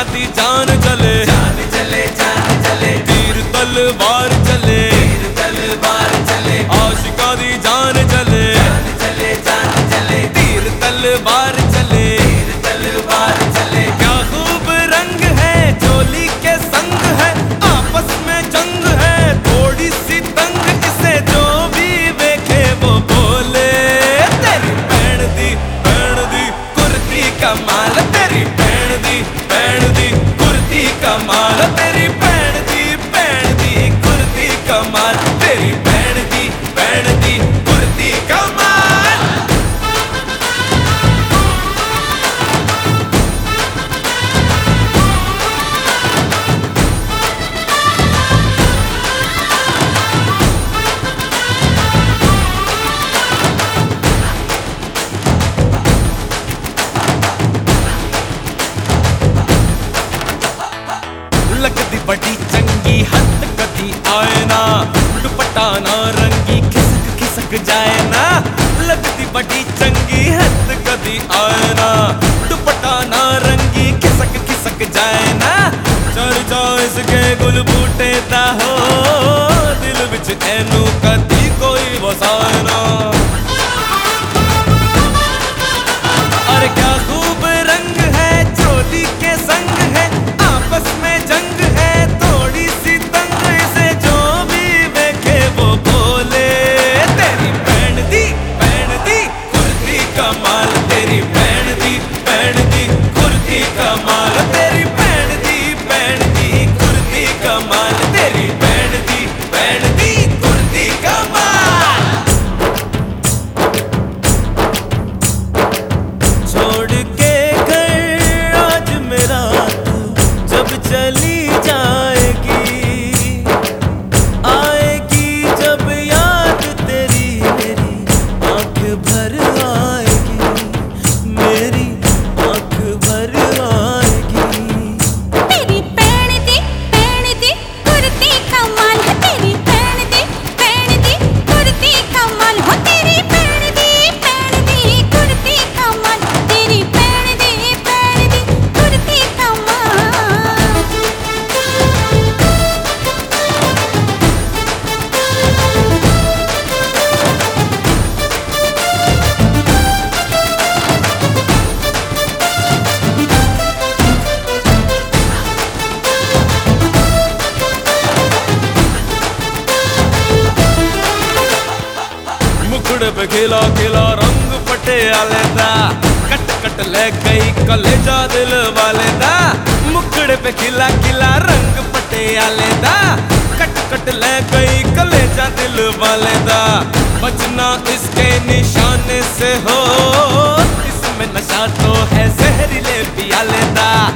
दी जान चले, जान चले, जान चले, तीर तलवार चले, तीर तलवार चले, आशिका दी जान चले, जान चले, जान चले, तीर तलवार चले, तीर तलवार चले। क्या खूब रंग है चोली के संग है, आपस में जंग है थोड़ी सी तंग, इसे जो भी देखे वो बोले तेरी भैन दी कुर्ती कमाल, तेरी भैन दी कुर्ती कमाल, तेरी भैन दी कुर्ती कमाल, तेरी भैन दी कुर्ती कमाल। लगदी बड़ी चंगी हद कदी आए ना, दुपट्टा ना रंगी खिसक खिसक जाए ना। लगदी बड़ी चंगी हद कदी आए ना, दुपट्टा ना रंगी खिसक खिसक जाए ना। चर्चा इसके गुल बूटे दा हो, दिल विच एनू कदी कोई वसाए ना। अरे क्या खूब रंग है चोली के संग है, आपस में जंग है थोड़ी सी तंग, इसे जो भी देखे वो बोले तेरी भैन दी कुर्ती कमाल, तेरी भैन दी कुर्ती कमाल, तेरी भैन दी कुर्ती कमाल, तेरी भैन दी कुर्ती कमाल। छोड़ के घर आज मेरा तू जब चली जाएगी, आएगी जब याद तेरी मेरी आंख भर आएगी, मेरी आंख भर आएगी। तेरी भैन दी कुर्ती कमाल है, तेरी भैन दी कुर्ती कमाल हो, तेरी भैन दी कुर्ती कमाल, तेरी भैन दी कुर्ती कमाल। मुखड़े पे खिला खिला रंग पटियाले दा, कट कट ले गई कलेजा दिल वाले दा। मुखड़े पे खिला खिला रंग पटियाले दा, कट कट ले गई कलेजा दिल वाले दा। बचना इसके निशाने से हो, इसमें नशा तो है जहरीले पियाले दा।